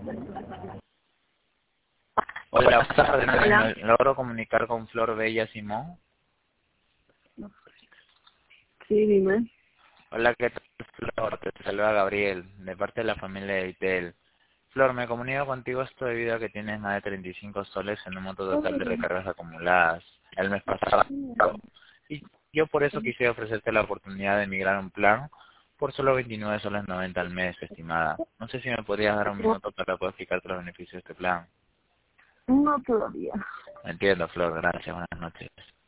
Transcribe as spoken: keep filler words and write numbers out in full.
Hola, buenas tardes. Hola. ¿Me logro comunicar con Flor Bella Simón? Sí, dime. Hola, ¿qué tal, Flor? Te saluda Gabriel, de parte de la familia de Itel. Flor, me comunico contigo esto debido a que tienes más de treinta y cinco soles en un monto total de recargas acumuladas el mes pasado. Y yo por eso quisiera ofrecerte la oportunidad de migrar a un plan por solo veintinueve soles noventa al mes, estimada. No sé si me podrías dar un minuto para poder explicarte los beneficios de este plan. No todavía. Entiendo, Flor. Gracias. Buenas noches.